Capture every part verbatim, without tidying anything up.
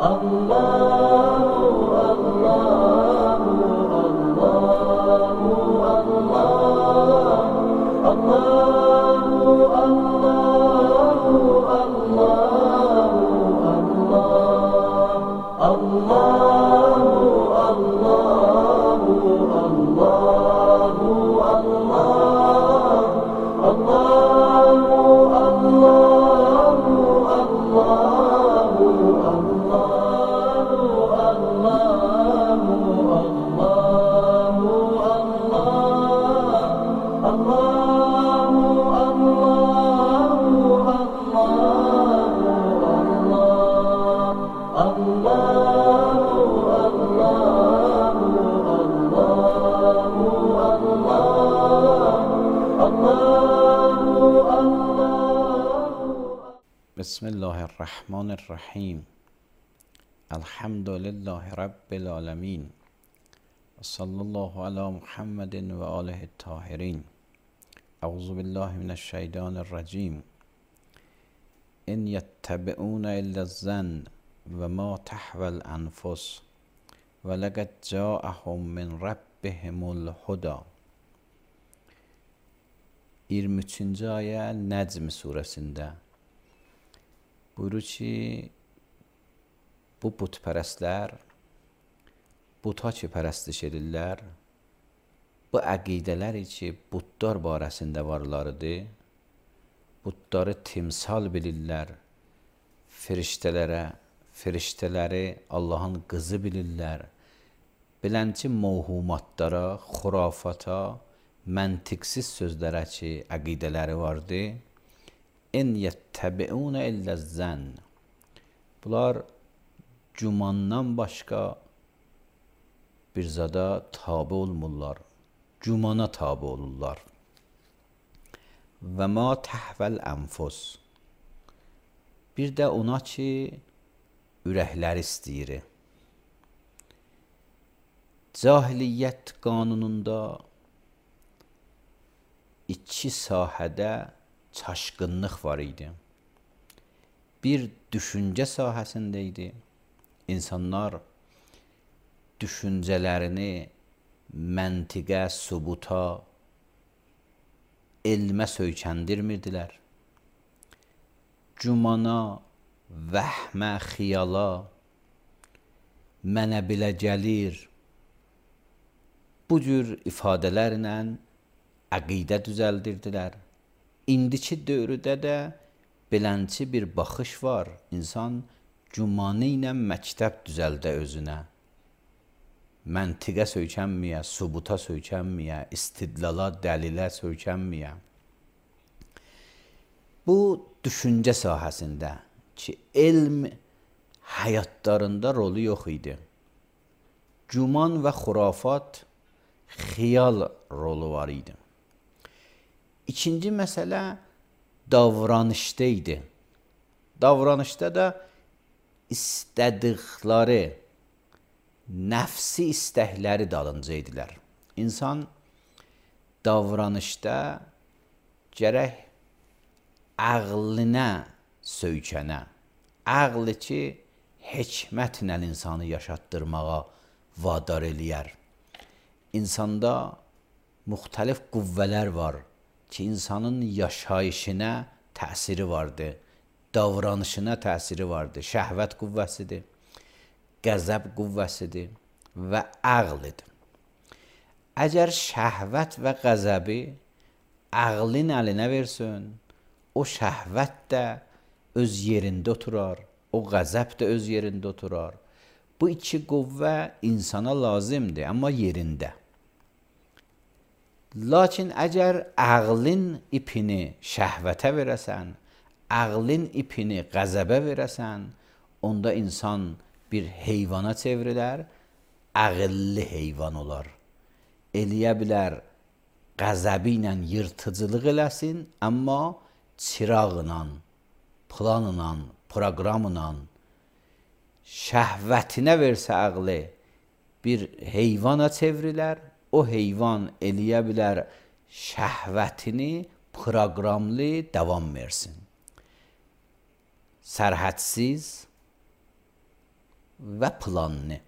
بسم الله الرحمن الرحیم. الحمد لله رب العالمین و صلی الله علی محمد و آله الطاهرین. اعوذ بالله من الشیطان الرجیم. ان یتبعون الا الظن و ما تهوی الانفس ولقد جاءهم من ربهم الهدى. iyirmi üçüncü ayə Nəcm surəsində buyurur ki, bu putpərəstlər, buta ki pərəstiş edirlər, bu əqidələr ki, butlar barəsində varlarıdır, butları timsal bilirlər, firiştələrə, firiştələri Allahın qızı bilirlər, bilənci mövhumatlara, xurafata, məntiqsiz sözlərə ki, əqidələri vardır. En yettəbi'unə illəzzən. Bunlar gümandan başqa bir zada tabi olmurlar. Gümana tabi olurlar. Və ma təhvəl ənfus. Bir də ona ki, ürəklər istəyir. Cahiliyyət qanununda iki sahədə çaşqınlıq var idi. Bir düşüncə sahəsində idi. İnsanlar düşüncələrini məntiqə, sübuta, elmə söykəndirmirdilər. Cümana, vəhmə, xiyala, mənə bilə gəlir, bu cür ifadələrlə əqidə düzəldirdilər. İndiki dövrdə də belənçi bir baxış var. İnsan gümanı ilə məktəb düzəldə özünə. Məntiqə söykənməyə, sübuta söykənməyə, istidlala, dəlilə söykənməyə. Bu düşüncə sahəsində ki, elm həyatlarında rolu yox idi. Güman və xurafat, xiyal rolu var idi. İkinci məsələ davranışda idi. Davranışda da istədikləri, nəfsi istəkləri dalınca idilər. İnsan davranışda gərək ağlına söykənə, ağlı ki, hikmətlə insanı yaşatdırmağa vadar eləyər. İnsanda müxtəlif qüvvələr var ki, insanın yaşayışına təsiri vardır, davranışına təsiri vardır. Şəhvət qüvvəsidir, qəzəb qüvvəsidir və ağlıdır. Əgər şəhvət və qəzəbi ağlın əlinə versin, o şəhvət də öz yerində oturar, o qəzəb də öz yerində oturar. Bu iki qüvvə insana lazımdır, amma yerində. Lakin əgər ağlın ipini şəhvətə verəsən, ağlın ipini qəzəbə verəsən, onda insan bir heyvana çevrilər, ağıllı heyvan olar. Eləyə bilər, qəzəbi ilə yırtıcılıq eləsin, amma çıraqla, planla, proqramla, şəhvətinə versə ağlı bir heyvana çevrilər, o heyvan eləyə bilər şəhvətini proqramlı davam versin. Sərhədsiz, və planını.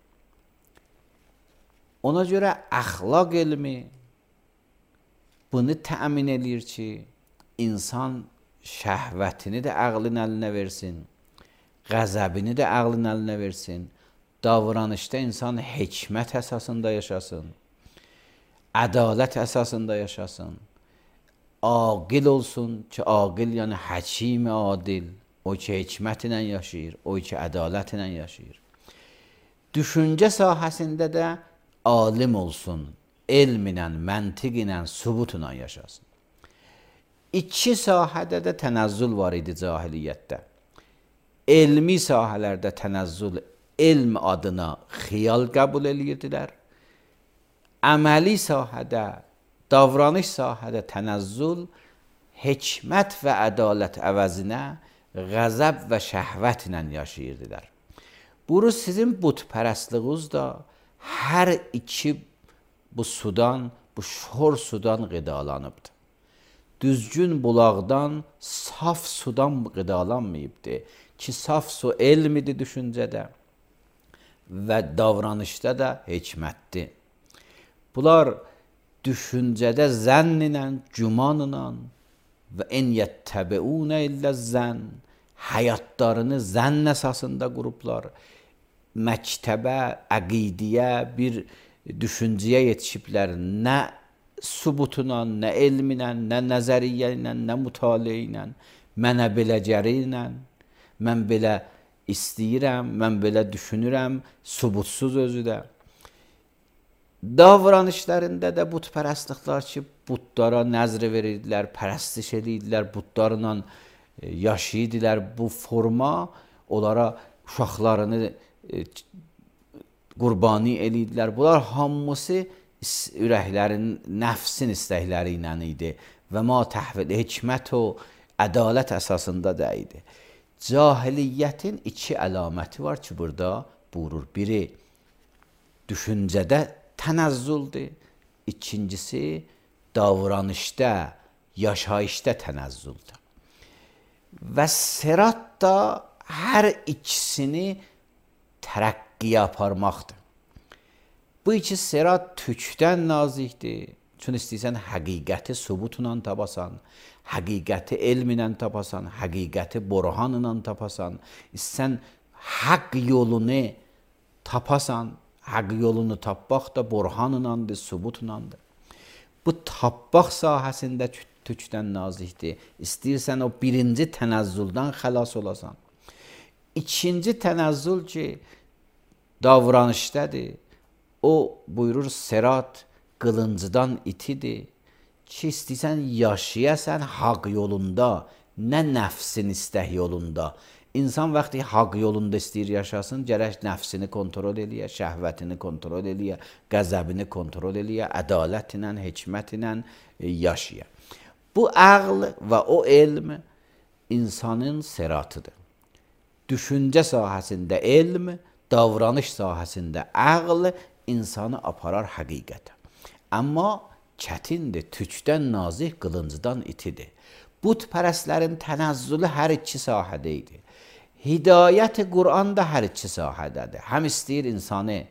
Ona görə əxlaq elmi bunu təmin edir ki, insan şəhvətini də ağlın əlinə versin, qəzəbini də ağlın əlinə versin, davranışda insan hikmət əsasında yaşasın, ədalət əsasında yaşasın, aqil olsun ki, aqil yəni həkim adil, o ki hikmət ilə yaşayır, o ki ədalət ilə yaşayır. Düşüncə sahəsində də alim olsun, elm ilə, məntiq ilə, sübut ilə yaşasın. İki sahədə də tənəzzül var idi cahiliyyətdə. Elmi sahələrdə tənəzzül, elm adına xiyal qəbul edirdilər. Əməli sahədə, davranış sahədə tənəzzül, hikmət və ədalət əvəzinə qəzəb və şəhvət ilə yaşayırdılar. Bunu sizin butpərəstliğiniz da hər iki bu sudan, bu şor sudan qidalanıbdır. Düzgün bulaqdan, saf sudan qidalanmayıbdır ki, saf su elmidir düşüncədə və davranışda da hikmətdir. Bunlar düşüncədə zənn ilə, güman ilə və en yettəbeunə illə zənn, həyatlarını zənn əsasında qurublar. Məktəbə, əqidiyyə, bir düşüncəyə yetişiblər. Nə subutuna, nə elminə, nə nəzəriyyə ilə, nə mütaliə ilə, mənə beləcəri ilə, mən belə istəyirəm, mən belə düşünürəm, subutsuz özü də. Davranışlarında da butpərəstliklər ki, butlara nəzr verirdilər, pərəstiş edirdilər, butlarla yaşayırdılar. Bu forma onlara uşaqlarını qurbani edirdilər. Bunlar hamısı ürəklərin, nəfsin istəkləri ilə idi və ma təhvil, hikmət o ədalət əsasında da idi. Cahiliyyətin iki əlaməti var ki, burada buyurur. Biri düşüncədə tənəzzüldür, ikincisi davranışda, yaşayışda tənəzzüldür. Və sirat da hər ikisini tərəqqiyə aparmaqdır. Bu iki sirat tükdən nazikdir. Çünki istəyirsən həqiqəti subutla tapasan, həqiqəti elm ilə tapasan, həqiqəti burhan ilə tapasan, istəyirsən haqq yolunu tapasan, haqq yolunu tapmaq da burhan ilədir, subut ilədir. Bu tapmaq sahəsində tükdən nazikdir. İstəyirsən o birinci tənəzzüldən xəlas olasan. İkinci tənəzzül ki, davranışdadır. O buyurur, sirat qılıncdan itidir ki, istəyirsən yaşayasən haqq yolunda, nə nəfsin istək yolunda. İnsan vaxtı haqq yolunda istəyir yaşasın, gərək nəfsini kontrol eləyə, şəhvətini kontrol eləyə, qəzəbini kontrol eləyə, ədalət ilə, hikmət ilə yaşaya. Bu əql və o elm insanın siratıdır. Düşüncə sahəsində elm, davranış sahəsində əql insanı aparar həqiqətə. Amma çətindir, tükdən nazik, qılıncdan itidir. Butpərəstlərin tənəzzülü hər iki sahədə idi. Hidayət-i Qur'an da hər iki sahədədir. Həm istəyir insanı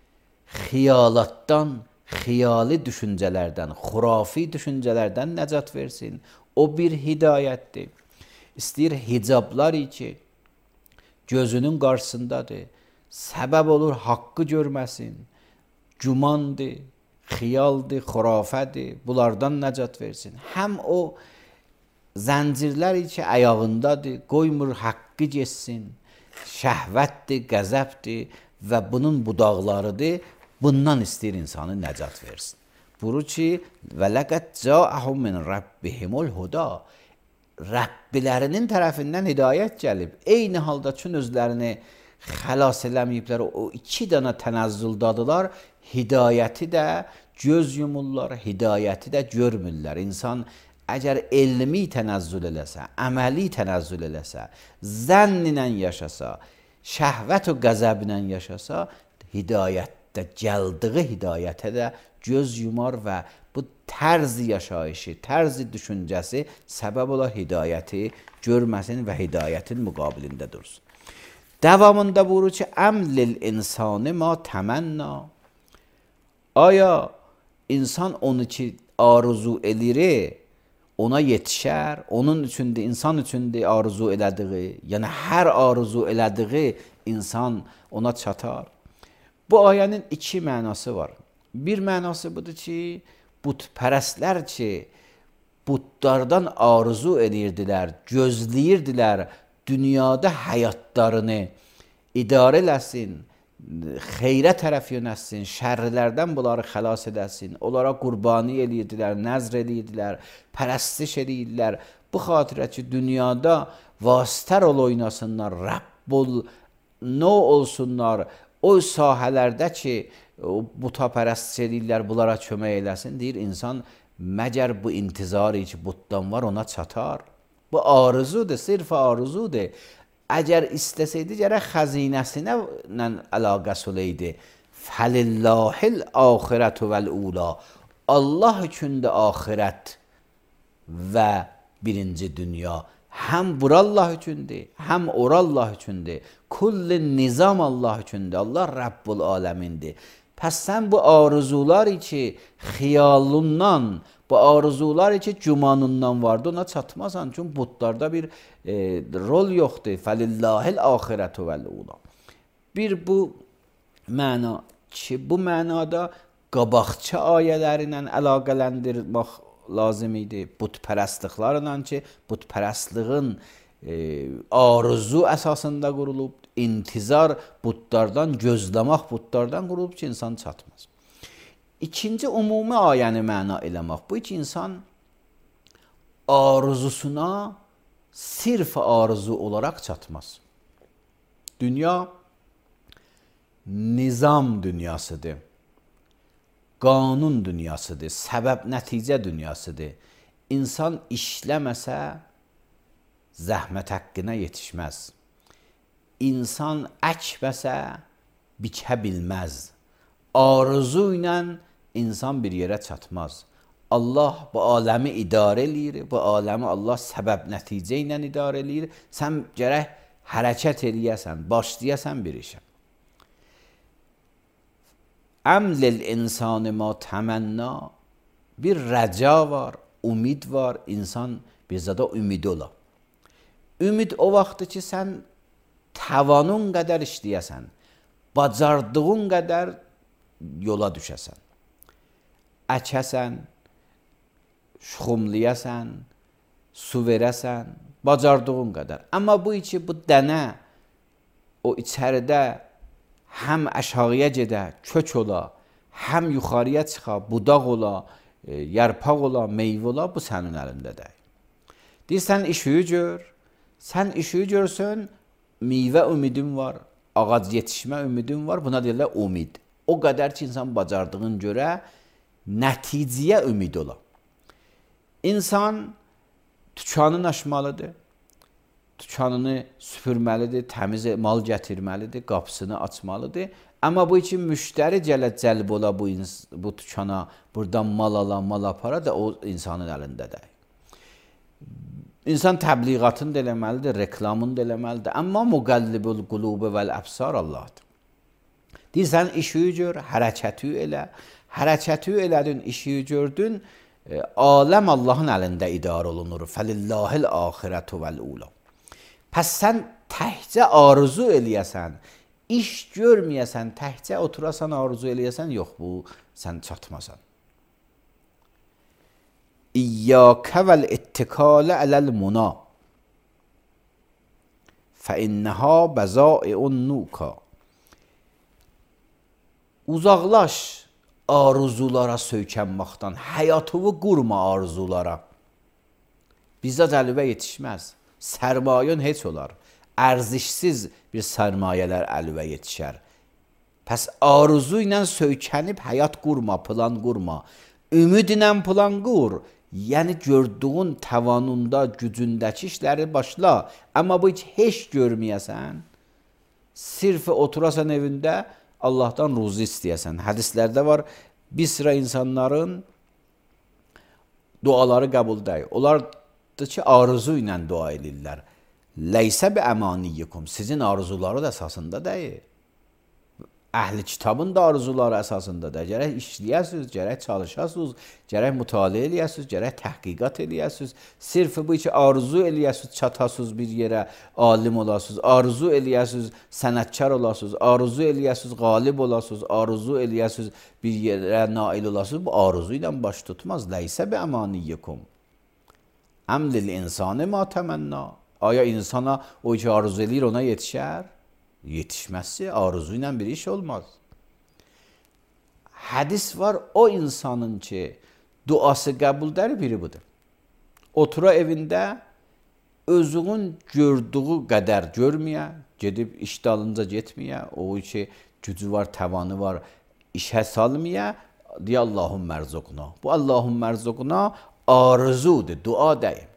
xiyalatdan, xiyali düşüncələrdən, xurafi düşüncələrdən nəcat versin. O bir hidayətdir. İstəyir hicablar ki, gözünün qarşısındadır, səbəb olur haqqı görməsin, gümandır, xiyaldır, xurafədir, bunlardan nəcat versin. Həm o zəncirlər ki, əyağındadır, qoymur haqqı geçsin, şəhvətdir, qəzəbdir və bunun budaqlarıdır, bundan istəyir insanı nəcat versin. Buru ki, və ləqət cəəhum min Rabbihimul huda, Rəbbilərinin tərəfindən hidayət gəlib. Eyni halda çün özlərini xəlas eləməyiblər, o iki dənə tənəzzüldadılar, hidayəti də göz yumurlar, hidayəti də görmürlər. İnsan əgər elmi tənəzzül eləsə, əməli tənəzzül eləsə, zənn ilə yaşasa, şəhvət və qəzəb ilə yaşasa, hidayətdə gəldiyi hidayətə də göz yumar və bu tərzi yaşayışı, tərzi düşüncəsi səbəb olar hidayəti görməsin və hidayətin müqabilində dursun. Davamında buyurur ki əmlil insanı ma təmənna. Aya insan onu ki arzu edir, ona yetişər, onun üçündür, insan üçündür arzu elədiyi, yəni hər arzu elədiyi insan ona çatar. Bu ayənin iki mənası var. Bir mənası budur ki, bütpərəstlər ki, bütlərdən arzu edirdilər, gözləyirdilər, dünyada həyatlarını idarə eləsin, xeyrə tərəf yönətsin, şərrilərdən bunları xilas edəsin, onlara qurbani edirdilər, nəzr edirdilər, pərəstiş edirdilər. Bu xatirə ki, dünyada vasitə rol oynasınlar, Rəbbul nə olsunlar, o sahələrdə ki, butapərəstiş edirlər, bunlara kömək eləsin, deyir, insan məgər bu intizarı ki, butdan var, ona çatar. Bu arzudur, sırf arzudur. Əgər istəsəydi, gərək xəzinəsinə əlaqəsi oləydi. Fəlillahil axirətü vəl-ula. Allah üçündür axirət və birinci dünya. Həm bura Allah üçündür, həm ora Allah üçündür. Kulli nizam Allah üçündür. Allah Rəbbul aləmindir. Pəs sən bu arzular ki, xiyalundan, bu arzular ki, gümanından vardı, ona çatmazsan. Çünki butlarda bir e, rol yoxdur. Fəlillahil axirətü vəl-ula. Bir bu məna ki, bu mənada qabaqçı ayələrlə əlaqələndirmək lazım idi. Butpərəstliklərlə ki, butpərəstliğin e, arzu əsasında qurulub, intizar butlardan, gözləmək butlardan qurulub ki, insan çatmaz. İkinci ümumi ayəni məna eləmək. Bu ki, insan arzusuna sirf arzu olaraq çatmaz. Dünya nizam dünyasıdır. Qanun dünyasıdır. Səbəb-nəticə dünyasıdır. İnsan işləməsə zəhmət haqqına yetişməz. İnsan əkməsə bikə bilməz. Arzu ilə insan bir yerə çatmaz. Allah bu aləmi idarə eləyir. Bu aləmi Allah səbəb-nəticə ilə idarə eləyir. Sən gərək hərəkət eləyəsən, başlayəsən bir işə. Əmlil insanı ma təmənna. Bir rəca var, ümid var. İnsan bir zada ümid ola. Ümid o vaxtdır ki, sən təvanun qədər işləyəsən, bacardığın qədər yola düşəsən. Əkəsən, şuxumlayəsən, su verəsən, bacardığın qədər. Amma bu içi, bu dənə, o içəridə həm aşağıya gedə, kök ola, həm yuxarıya çıxa, budaq ola, e, yarpaq ola, meyvə ola, bu sənin əlindədir. Deyirsən, işığı gör, sən işığı görsün, meyvə ümidin var, ağac yetişmə ümidin var, buna deyirlər ümid. O qədər ki, insan bacardığın görə nəticəyə ümid ola. İnsan tükanını aşmalıdır, tükanını süpürməlidir, təmiz mal gətirməlidir, qapısını açmalıdır. Amma bu için müştəri gələ cəlb ola bu, bu tükana, buradan mal ala, mal apara da o insanın əlindədir. İnsan təbliğatını da eləməlidir, reklamını da eləməlidir. Amma müqəllibul qulubu vəl əbsar Allahdır. Deyirsən, işiyi gör, hərəkəti elə. Hərəkəti elədin, işiyi gördün, e, aləm Allahın əlində idarə olunur. Fəlillahil axirətü vəl-ula. Pəs sən təhcə arzu eləyəsən, iş görməyəsən, təhcə oturasan, arzu eləyəsən, yox, bu sən çatmasan. İyyəkə vəl-ittikələ ələl-muna fəinnəhə bəzai'un nuka. Uzaqlaş arzulara söykənməkdən, həyatını qurma arzulara. Bizdə cəlbə yetişməz, sərmayın heç olar, ərzişsiz bir sərmayələr əlvə yetişər. Pəs arzu ilə söykənib həyat qurma, plan qurma, ümid ilə plan qur. Yəni gördüğün təvanunda, gücündəki işləri başla. Amma bu heç heç görməyəsən, sirf oturasan evində, Allahdan ruzi istəyəsən. Hədislərdə var, bir sıra insanların duaları qəbul deyil. Onlar da ki, arzu ilə dua edirlər. leysə bi əmaniyyikum. Sizin arzuları da əsasında deyil. Əhli kitabın da arzuları əsasında da. Gərək işləyəsiniz, gərək çalışasınız, gərək mütaliə eləyəsiniz, gərək təhqiqat eləyəsiniz. Sırf bu ki, arzu eləyəsiniz, çatasınız bir yerə, alim olasınız, arzu eləyəsiniz, sənətkar olasınız, arzu eləyəsiniz, qalib olasınız, arzu eləyəsiniz, bir yerə nail olasınız. Bu arzu ilə baş tutmaz. Leysə bi əmaniyyikum. Əm lil insanı ma təmənna. Aya insana o ki arzu eləyir, ona yetişər? Yetişmezse arzuyla bir iş olmaz. Hadis var, o insanın ki duası qəbuldər biri budur. Otura evində özünün gördüğü qədər görməyə, gedib iş dalınca getməyə, o ki gücü var, tavanı var, işə salmaya, deyə Allahum mərzuqna. Bu Allahum mərzuqna arzudur, dua deyim.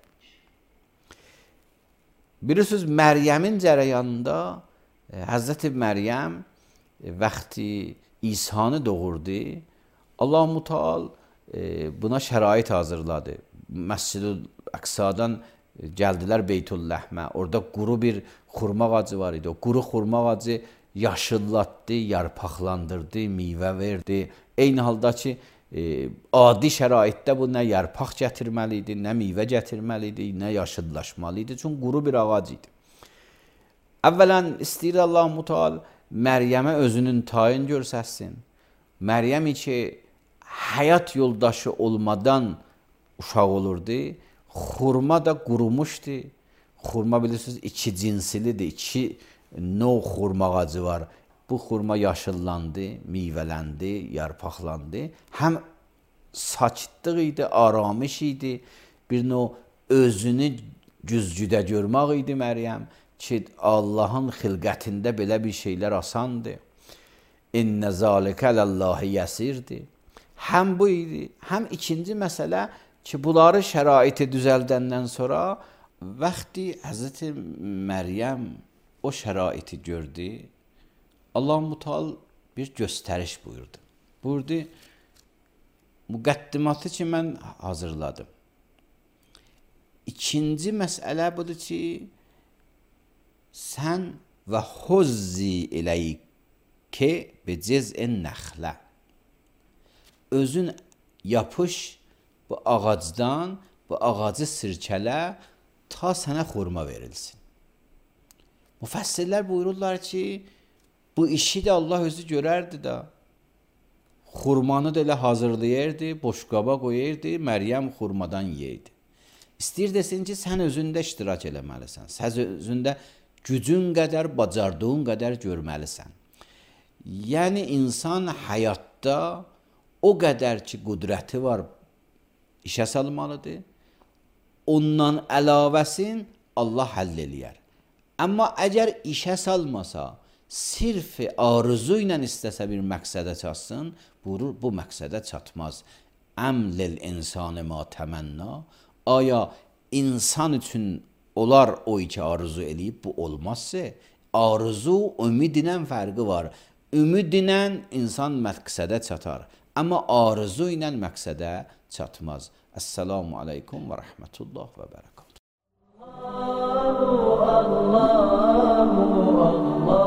Bilirsiniz, Məryəmin cərəyanında Hazreti Məryəm vaxtı İsa'nı doğurdu. Allah-u Teala buna şərait hazırladı. Məscid-ül Əqsadan gəldilər Beytülləhmə. Orada quru bir xurma ağacı var idi. O quru xurma ağacı yaşıllatdı, yarpaqlandırdı, meyvə verdi. Eyni halda ki, adi şəraitdə bu nə yarpaq gətirməli idi, nə meyvə gətirməli idi, nə yaşıllaşmalı idi. Çünki quru bir ağac idi. Əvvələn istəyir Allah-u Teala Məryəmə özünün tayin görsəsin. Məryəm ki həyat yoldaşı olmadan uşaq olurdu. Xurma da qurumuşdu. Xurma bilirsiniz iki cinsilidir. İki növ xurma ağacı var. Bu xurma yaşıllandı, meyvələndi, yarpaqlandı. Həm sakitlıq idi, aramış idi. Bir növ özünü güzgüdə görmək idi Məryəm. Ki Allahın xilqətində belə bir şeylər asandır. İnnə zəlikə aləllahi yəsirdir. Həm bu idi, həm ikinci məsələ ki, bunları şəraiti düzəldəndən sonra vaxtı Həzreti Məryəm o şəraiti gördü. Allah-u Teala bir göstəriş buyurdu. Buyurdu, müqəddimatı ki, mən hazırladım. İkinci məsələ budur ki, sən və huzzi iləykə bi ciz'in nəxlə. Özün yapış bu ağacdan, bu ağacı sirkələ, ta sənə xurma verilsin. Müfəssirlər buyururlar ki, bu işi də Allah özü görərdi da. Xurmanı da elə hazırlayırdı, boşqaba qoyurdu, Məryəm xurmadan yeyirdi. İstəyir desin ki, sən özündə iştirak eləməlisən, sən özündə gücün qədər, bacardığın qədər görməlisən. Yəni, insan həyatda o qədər ki, qüdrəti var, işə salmalıdır. Ondan əlavəsin Allah həll eləyər. Amma əgər işə salmasa, sirf arzu ilə istəsə bir məqsədə çatsın, buyurur, bu məqsədə çatmaz. Əmlil insanı ma təmənna. Aya insan üçün olar o iki arzu eləyib, bu olmazsa, arzu ümidlə fərqi var. Ümidlə insan məqsədə çatar. Amma arzu ilə məqsədə çatmaz. Əssalamu aleykum və rəhmətullah və bərəkatuhu. Allah, Allah, Allah.